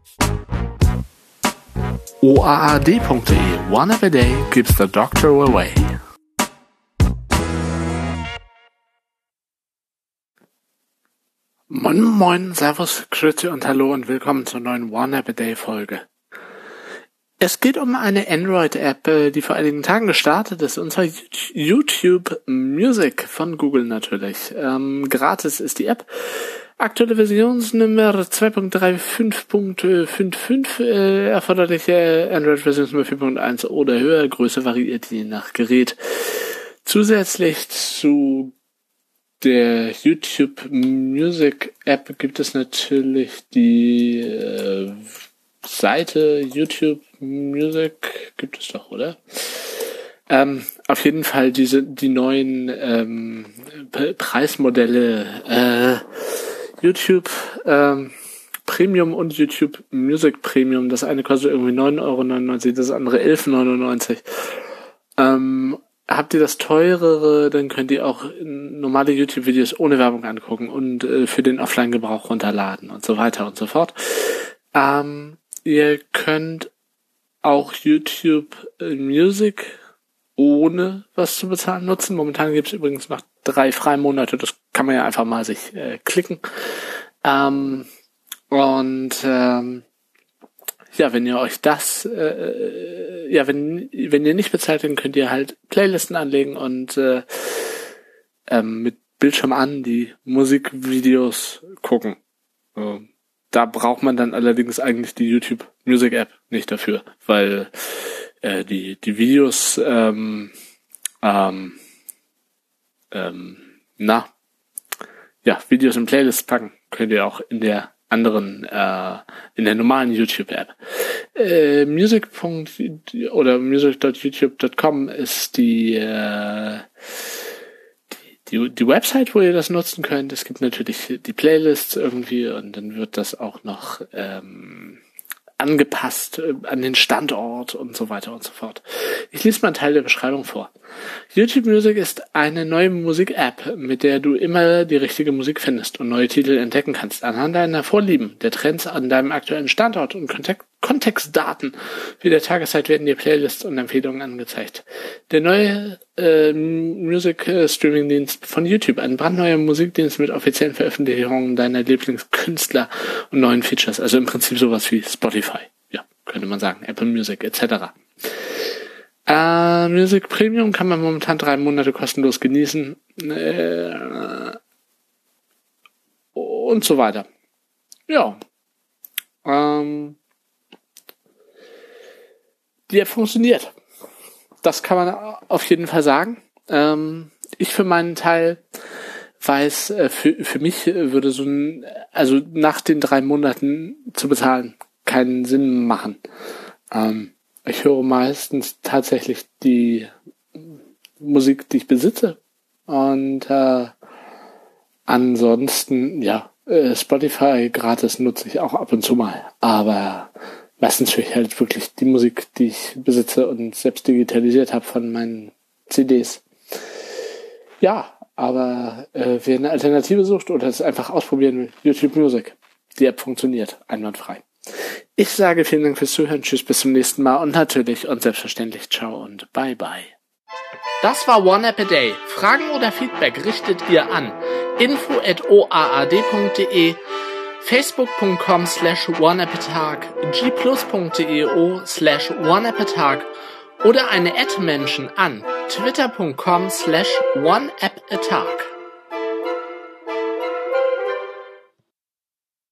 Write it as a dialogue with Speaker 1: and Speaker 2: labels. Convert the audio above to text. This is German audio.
Speaker 1: OAAD.de One App a Day keeps the doctor away. Moin moin, servus, grüezi und hallo und willkommen zur neuen One App a Day Folge. Es geht um eine Android-App, die vor einigen Tagen gestartet ist, und zwar YouTube Music von Google natürlich. Gratis ist die App. Aktuelle Versionsnummer 2.35.55, erforderliche Android-Versionsnummer 4.1 oder höher, Größe variiert je nach Gerät. Zusätzlich zu der YouTube Music App gibt es natürlich die Seite YouTube Music, gibt es doch, oder? Auf jeden Fall die neuen Preismodelle YouTube Premium und YouTube Music Premium. Das eine kostet irgendwie 9,99 €, das andere 11,99 €. Habt ihr das teurere, dann könnt ihr auch normale YouTube-Videos ohne Werbung angucken und für den Offline-Gebrauch runterladen und so weiter und so fort. Ihr könnt auch YouTube Music ohne was zu bezahlen nutzen. Momentan gibt es übrigens noch 3 freie Monate, das kann man ja einfach mal sich klicken. Wenn ihr euch das, wenn ihr nicht bezahlt, dann könnt ihr halt Playlisten anlegen und mit Bildschirm an die Musikvideos gucken. Da braucht man dann allerdings eigentlich die YouTube Music App nicht dafür, weil die Videos Videos in Playlists packen könnt ihr auch in der anderen, in der normalen YouTube-App. music.youtube.com ist die Website, wo ihr das nutzen könnt. Es gibt natürlich die Playlists irgendwie und dann wird das auch noch angepasst an den Standort und so weiter und so fort. Ich lese mal einen Teil der Beschreibung vor. YouTube Music ist eine neue Musik-App, mit der du immer die richtige Musik findest und neue Titel entdecken kannst, anhand deiner Vorlieben, der Trends an deinem aktuellen Standort und Kontextdaten wie der Tageszeit werden dir Playlists und Empfehlungen angezeigt. Der neue Music-Streaming-Dienst von YouTube, ein brandneuer Musikdienst mit offiziellen Veröffentlichungen deiner Lieblingskünstler und neuen Features, also im Prinzip sowas wie Spotify, ja, könnte man sagen, Apple Music etc. Music Premium kann man momentan 3 Monate kostenlos genießen und so weiter. Ja. Die App funktioniert. Das kann man auf jeden Fall sagen. Ich für meinen Teil weiß, für mich würde also nach den 3 Monaten zu bezahlen keinen Sinn machen. Ich höre meistens tatsächlich die Musik, die ich besitze. Und ansonsten, Spotify gratis nutze ich auch ab und zu mal. Aber meistens höre ich halt wirklich die Musik, die ich besitze und selbst digitalisiert habe von meinen CDs. Ja, aber wer eine Alternative sucht oder es einfach ausprobieren will, YouTube Music. Die App funktioniert einwandfrei. Ich sage vielen Dank fürs Zuhören, tschüss, bis zum nächsten Mal und natürlich und selbstverständlich ciao und bye bye. Das war One App a Day. Fragen oder Feedback richtet ihr an info@oaad.de, facebook.com/oneappatag, gplus.io/oneappatag oder eine @Menschen an twitter.com/oneappatag.